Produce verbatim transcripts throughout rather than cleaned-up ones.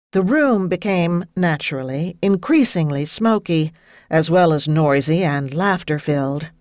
The room became, naturally, increasingly smoky, as well as noisy and laughter-filled.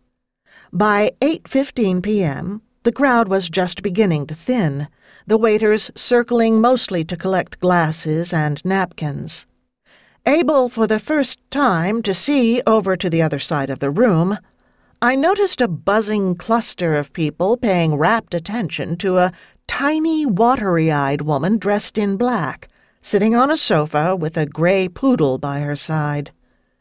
By eight fifteen p.m., the crowd was just beginning to thin, the waiters circling mostly to collect glasses and napkins. Able for the first time to see over to the other side of the room, I noticed a buzzing cluster of people paying rapt attention to a tiny, watery-eyed woman dressed in black, sitting on a sofa with a gray poodle by her side.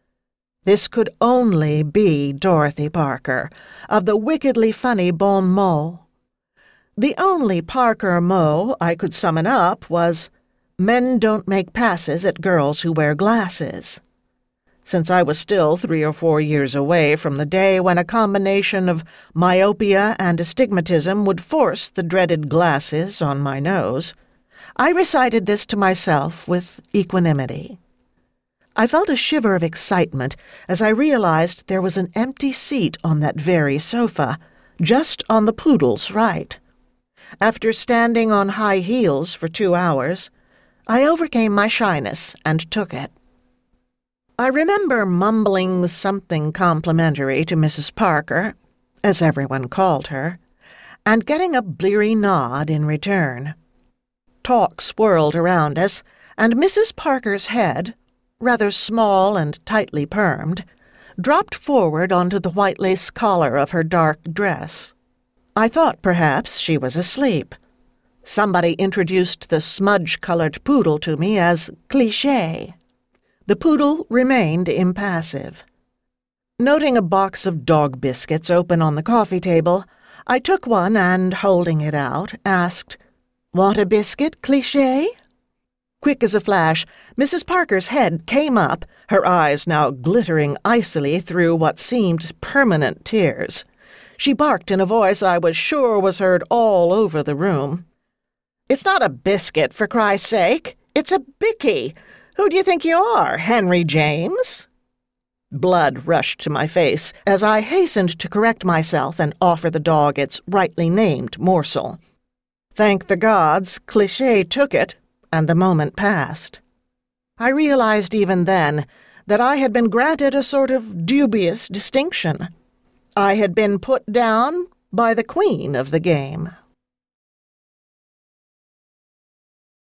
This could only be Dorothy Parker, of the wickedly funny Bon mot. The only Parker mot I could summon up was, "Men don't make passes at girls who wear glasses." Since I was still three or four years away from the day when a combination of myopia and astigmatism would force the dreaded glasses on my nose, I recited this to myself with equanimity. I felt a shiver of excitement as I realized there was an empty seat on that very sofa, just on the poodle's right. After standing on high heels for two hours, I overcame my shyness and took it. I remember mumbling something complimentary to Missus Parker, as everyone called her, and getting a bleary nod in return. Talk swirled around us, and Missus Parker's head, rather small and tightly permed, dropped forward onto the white lace collar of her dark dress. I thought perhaps she was asleep. Somebody introduced the smudge-colored poodle to me as Cliché. The poodle remained impassive. Noting a box of dog biscuits open on the coffee table, I took one and, holding it out, asked, "Want a biscuit, Cliché?" Quick as a flash, Missus Parker's head came up, her eyes now glittering icily through what seemed permanent tears. She barked in a voice I was sure was heard all over the room. "It's not a biscuit, for Christ's sake. It's a bicky. Who do you think you are, Henry James?" Blood rushed to my face as I hastened to correct myself and offer the dog its rightly named morsel. Thank the gods, Cliché took it, and the moment passed. I realized even then that I had been granted a sort of dubious distinction. I had been put down by the queen of the game.